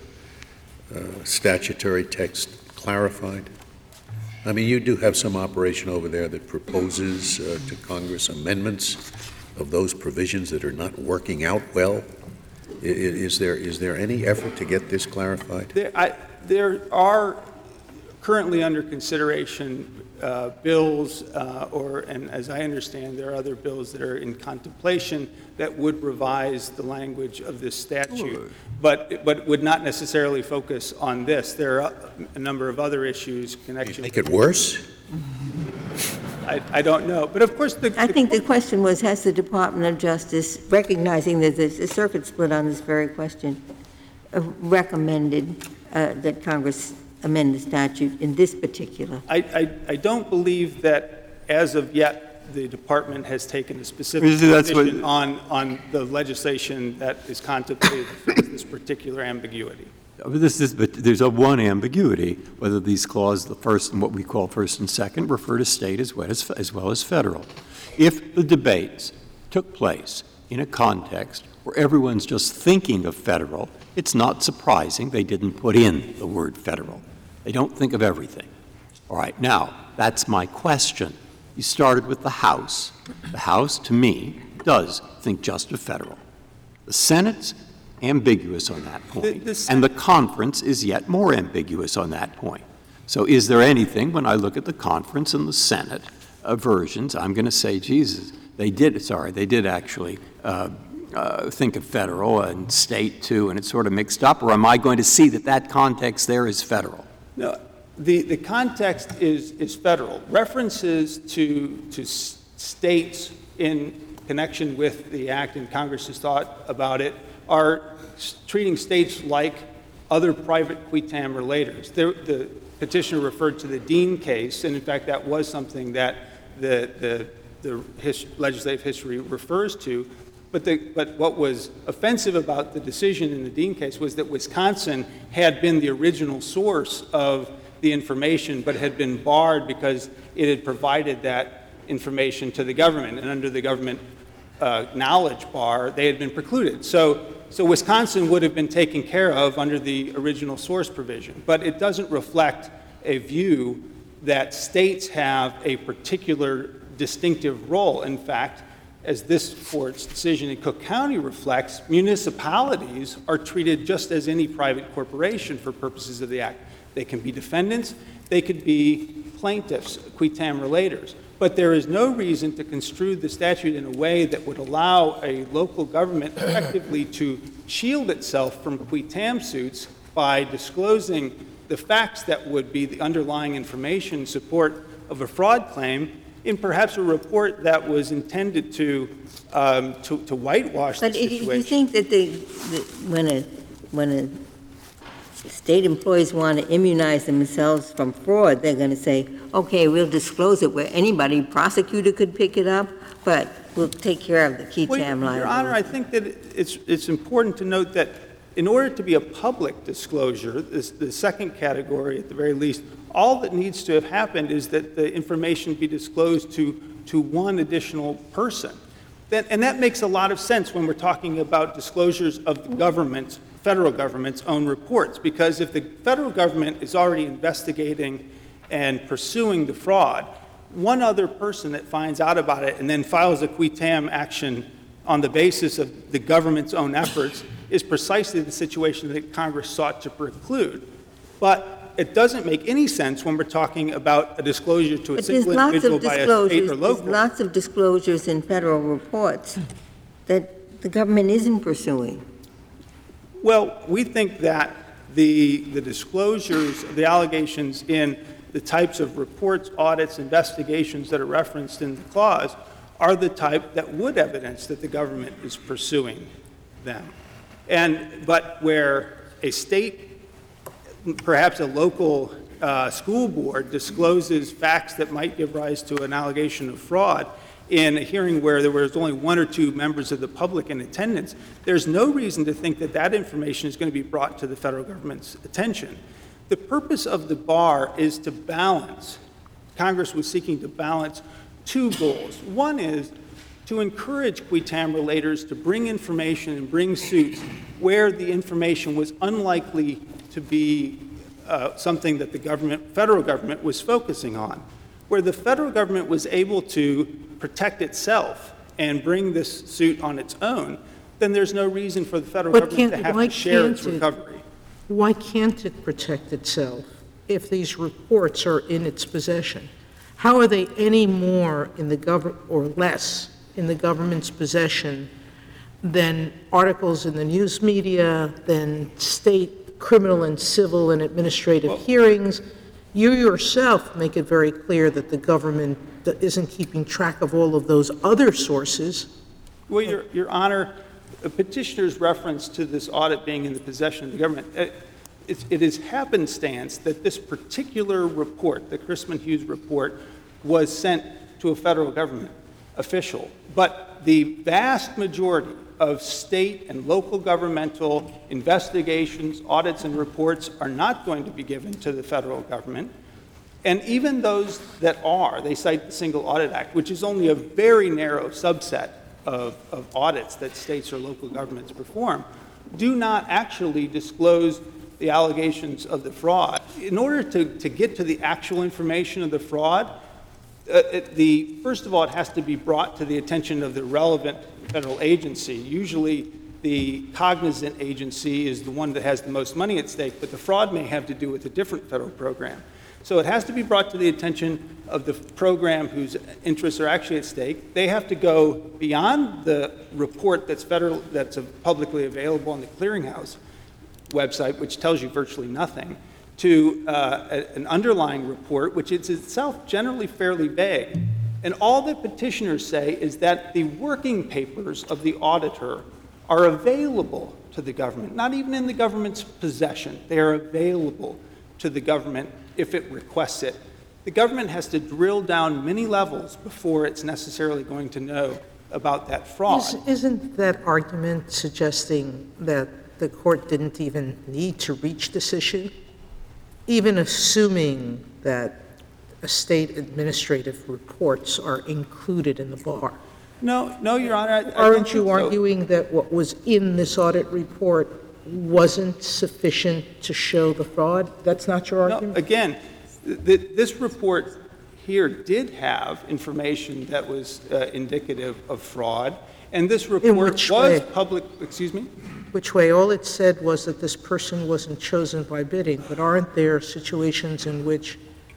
statutory text clarified? I mean, you do have some operation over there that proposes to Congress amendments of those provisions that are not working out well. Is there any effort to get this clarified? There are currently under consideration bills, and as I understand, there are other bills that are in contemplation that would revise the language of this statute, but would not necessarily focus on this. There are a number of other issues connected. Make it worse? I don't know, but of course I think the question was, has the Department of Justice, recognizing that there's a circuit split on this very question, recommended that Congress amend the statute in this particular? I don't believe that as of yet the department has taken a specific position on the legislation that is contemplated for this particular ambiguity. But there's one ambiguity, whether these clauses, the first and what we call first and second, refer to state as well as federal. If the debates took place in a context where everyone's just thinking of federal, it's not surprising they didn't put in the word federal. They don't think of everything. All right, now, that's my question. You started with the House. The House, to me, does think just of federal. The Senate's ambiguous on that point, and the conference is yet more ambiguous on that point. So is there anything, when I look at the conference and the Senate versions, I'm going to say, Jesus, they did actually think of federal and state too, and it's sort of mixed up, or am I going to see that context there is federal? No, the context is federal. References to states in connection with the act, and Congress has thought about it, are treating states like other private qui tam relators. The petitioner referred to the Dean case, and in fact that was something that the legislative history refers to. But what was offensive about the decision in the Dean case was that Wisconsin had been the original source of the information, but had been barred because it had provided that information to the government, and under the government knowledge bar, they had been precluded. So Wisconsin would have been taken care of under the original source provision, but it doesn't reflect a view that states have a particular distinctive role. In fact, as this court's decision in Cook County reflects, municipalities are treated just as any private corporation for purposes of the act. They can be defendants, they could be plaintiffs, qui tam relators. But there is no reason to construe the statute in a way that would allow a local government effectively to shield itself from qui tam suits by disclosing the facts that would be the underlying information in support of a fraud claim in perhaps a report that was intended to whitewash the But if situation. you think that when a state employees want to immunize themselves from fraud, they're going to say, okay, we'll disclose it where anybody, prosecutor could pick it up, but we'll take care of the key tam Well, Your Honor, I think that it's important to note that in order to be a public disclosure, the second category at the very least, all that needs to have happened is that the information be disclosed to one additional person. And that makes a lot of sense when we're talking about disclosures of the government's, federal government's own reports, because if the federal government is already investigating and pursuing the fraud, one other person that finds out about it and then files a qui tam action on the basis of the government's own efforts is precisely the situation that Congress sought to preclude. But it doesn't make any sense when we're talking about a disclosure to a single individual by a state or local. There's lots of disclosures in federal reports that the government isn't pursuing. Well, we think that the disclosures, the allegations in the types of reports, audits, investigations that are referenced in the clause are the type that would evidence that the government is pursuing them. But where a state, perhaps a local school board, discloses facts that might give rise to an allegation of fraud in a hearing where there was only one or two members of the public in attendance, there's no reason to think that that information is going to be brought to the federal government's attention. The purpose of the bar is to balance. Congress was seeking to balance two goals. One is to encourage qui tam relators to bring information and bring suits where the information was unlikely to be something that the federal government was focusing on. Where the federal government was able to protect itself and bring this suit on its own, then there's no reason for the federal government to have to share its recovery. Why can't it protect itself if these reports are in its possession? How are they any more in the or less in the government's possession than articles in the news media, than state criminal and civil and administrative hearings? You yourself make it very clear that the government isn't keeping track of all of those other sources. Well, Your Honor, a petitioner's reference to this audit being in the possession of the government, it is happenstance that this particular report, the Chrisman Hughes report, was sent to a federal government official. But the vast majority of state and local governmental investigations, audits, and reports are not going to be given to the federal government. And even those that are, they cite the Single Audit Act, which is only a very narrow subset of audits that states or local governments perform, do not actually disclose the allegations of the fraud. In order to get to the actual information of the fraud, first of all, it has to be brought to the attention of the relevant federal agency. Usually the cognizant agency is the one that has the most money at stake, but the fraud may have to do with a different federal program. So it has to be brought to the attention of the program whose interests are actually at stake. They have to go beyond the report that's publicly available on the clearinghouse website, which tells you virtually nothing, to an underlying report, which is itself generally fairly vague. And all the petitioners say is that the working papers of the auditor are available to the government, not even in the government's possession. They are available to the government if it requests it. The government has to drill down many levels before it's necessarily going to know about that fraud. Isn't that argument suggesting that the court didn't even need to reach this issue? Even assuming that state administrative reports are included in the bar. No, Your Honor. Aren't you arguing that what was in this audit report wasn't sufficient to show the fraud? That's not your argument? No, again, this report here did have information that was indicative of fraud, and this report was public. Excuse me? Which way? All it said was that this person wasn't chosen by bidding, but aren't there situations in which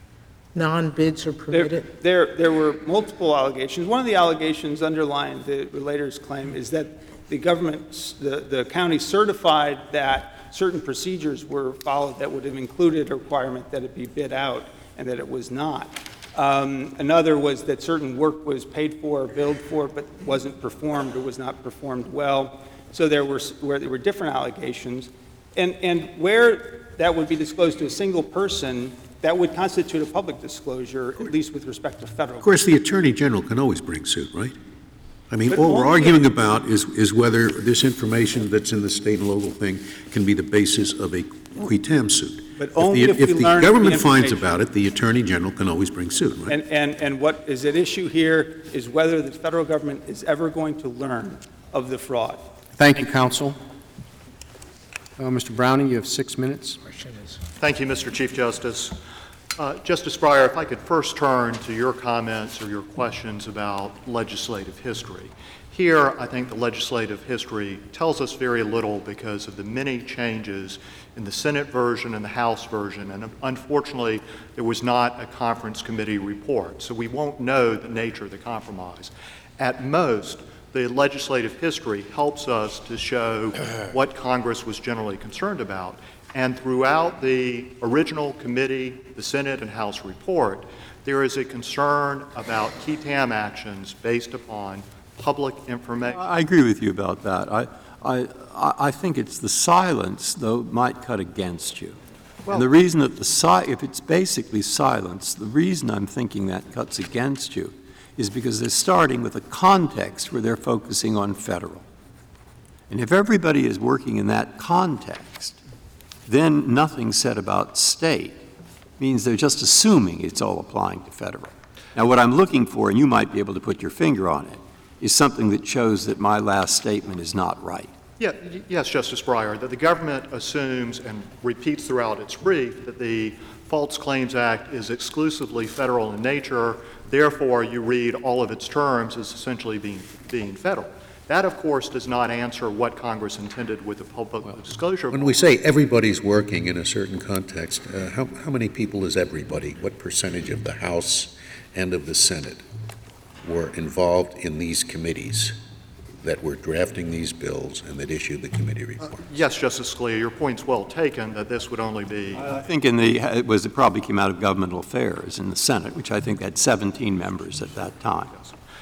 non-bids are permitted? There were multiple allegations. One of the allegations underlying the relator's claim is that the government, the county certified that certain procedures were followed that would have included a requirement that it be bid out, and that it was not. Another was that certain work was paid for or billed for, but wasn't performed or was not performed well. So there were different allegations. And where that would be disclosed to a single person, that would constitute a public disclosure, at least with respect to federal. Of course, the Attorney General can always bring suit, right? I mean, But all we're only arguing about is whether this information that's in the state and local thing can be the basis of a qui tam suit. But only if we the learn the government finds information. about it, the Attorney General can always bring suit, right? And what is at issue here is whether the federal government is ever going to learn of the fraud. Thank you, counsel. Mr. Browning, you have 6 minutes. Thank you, Mr. Chief Justice. Justice Breyer, if I could first turn to your comments or your questions about legislative history. Here, I think the legislative history tells us very little because of the many changes in the Senate version and the House version, and unfortunately, there was not a conference committee report, so we won't know the nature of the compromise. At most, the legislative history helps us to show what Congress was generally concerned about. And throughout the original committee, the Senate and House report, there is a concern about qui tam actions based upon public information. I agree with you about that. I think it's the silence, though, might cut against you. And the reason that if it's basically silence, the reason I'm thinking that cuts against you is because they're starting with a context where they're focusing on federal. And if everybody is working in that context, then nothing said about state means they're just assuming it's all applying to federal. Now, what I'm looking for, and you might be able to put your finger on it, is something that shows that my last statement is not right. Yes, Justice Breyer, that the government assumes and repeats throughout its brief that the False Claims Act is exclusively federal in nature, therefore you read all of its terms as essentially being federal. That, of course, does not answer what Congress intended with the public disclosure. When we say everybody's working in a certain context, how many people is everybody? What percentage of the House and of the Senate were involved in these committees that were drafting these bills and that issued the committee report? Yes, Justice Scalia, your point's well taken that this would only be... I think it probably came out of governmental affairs in the Senate, which I think had 17 members at that time.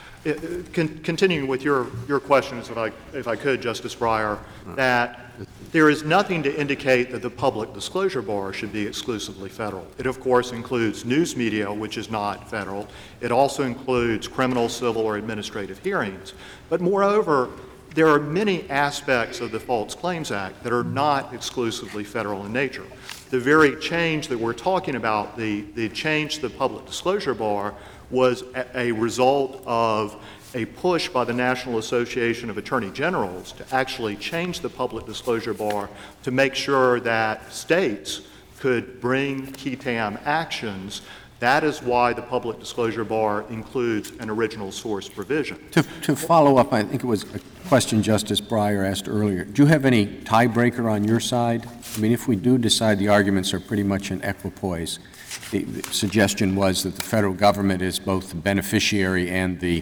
Continuing with your questions, if I could, Justice Breyer, that there is nothing to indicate that the public disclosure bar should be exclusively federal. It, of course, includes news media, which is not federal. It also includes criminal, civil, or administrative hearings. But moreover, there are many aspects of the False Claims Act that are not exclusively federal in nature. The very change that we're talking about, the change to the public disclosure bar, was a result of a push by the National Association of Attorney Generals to actually change the public disclosure bar to make sure that states could bring qui tam actions. That is why the public disclosure bar includes an original source provision. To follow up, I think it was a question Justice Breyer asked earlier. Do you have any tiebreaker on your side? I mean, if we do decide the arguments are pretty much in equipoise, the suggestion was that the federal government is both the beneficiary and the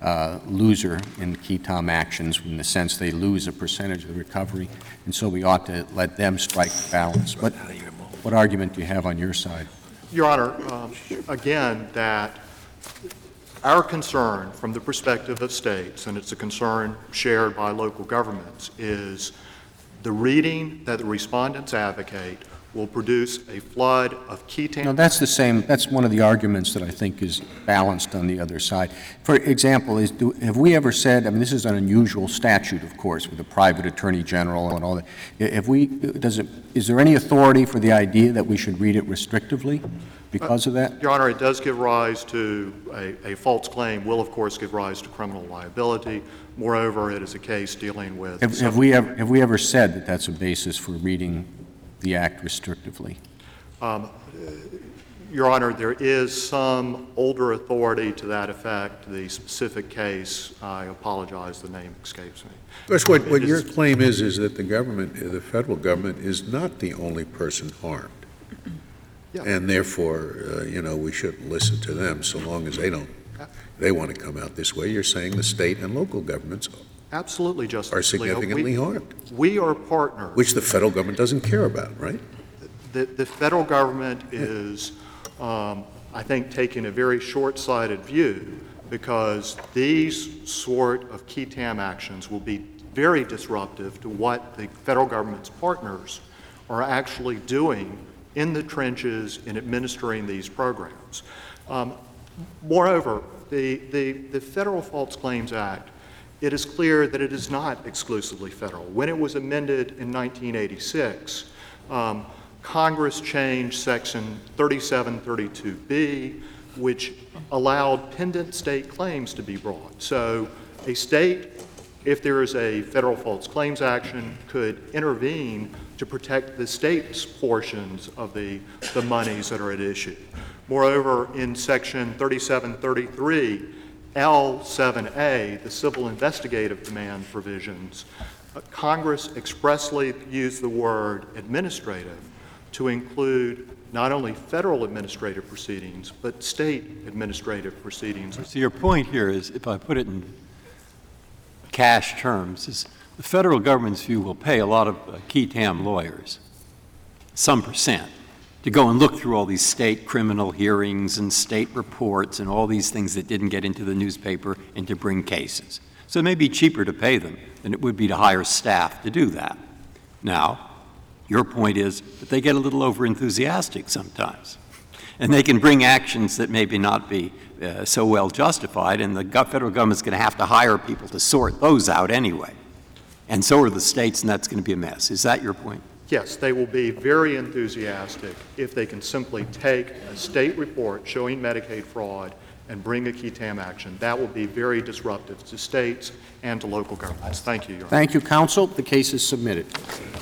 loser in qui tam actions, in the sense they lose a percentage of the recovery, and so we ought to let them strike the balance. What argument do you have on your side? Your Honor, again, that our concern from the perspective of states, and it's a concern shared by local governments, is the reading that the respondents advocate will produce a flood of qui tam. No, that's the same. That's one of the arguments that I think is balanced on the other side. For example, have we ever said, I mean, this is an unusual statute, of course, with a private attorney general and all that. Is there any authority for the idea that we should read it restrictively because of that? Your Honor, it does give rise to a false claim, will of course give rise to criminal liability. Moreover, it is a case dealing with... Have we ever said that that's a basis for reading the Act restrictively? Your Honor, there is some older authority to that effect. The specific case, I apologize, the name escapes me. Of course, what your claim is that the government, the federal government, is not the only person harmed. Yeah. And therefore, we shouldn't listen to them so long as they want to come out this way. You're saying the state and local governments Absolutely, Justice are Alito. significantly harmed, We are partners. which the federal government doesn't care about, right? The federal government is, I think, taking a very short-sighted view because these sort of key TAM actions will be very disruptive to what the federal government's partners are actually doing in the trenches in administering these programs. Moreover, the Federal False Claims Act, it is clear that it is not exclusively federal. When it was amended in 1986, Congress changed Section 3732B, which allowed pendent state claims to be brought. So a state, if there is a federal false claims action, could intervene to protect the state's portions of the monies that are at issue. Moreover, in Section 3733, L7A, the civil investigative demand provisions, Congress expressly used the word administrative to include not only federal administrative proceedings, but state administrative proceedings. So your point here is, if I put it in cash terms, is the federal government's view will pay a lot of key TAM lawyers, some percent, to go and look through all these state criminal hearings and state reports and all these things that didn't get into the newspaper and to bring cases. So it may be cheaper to pay them than it would be to hire staff to do that. Now, your point is that they get a little over-enthusiastic sometimes, and they can bring actions that maybe not be so well justified, and the federal government's going to have to hire people to sort those out anyway. And so are the states, and that's going to be a mess. Is that your point? Yes, they will be very enthusiastic if they can simply take a state report showing Medicaid fraud and bring a key TAM action. That will be very disruptive to states and to local governments. Thank you, Your Honor. Thank you, counsel. The case is submitted.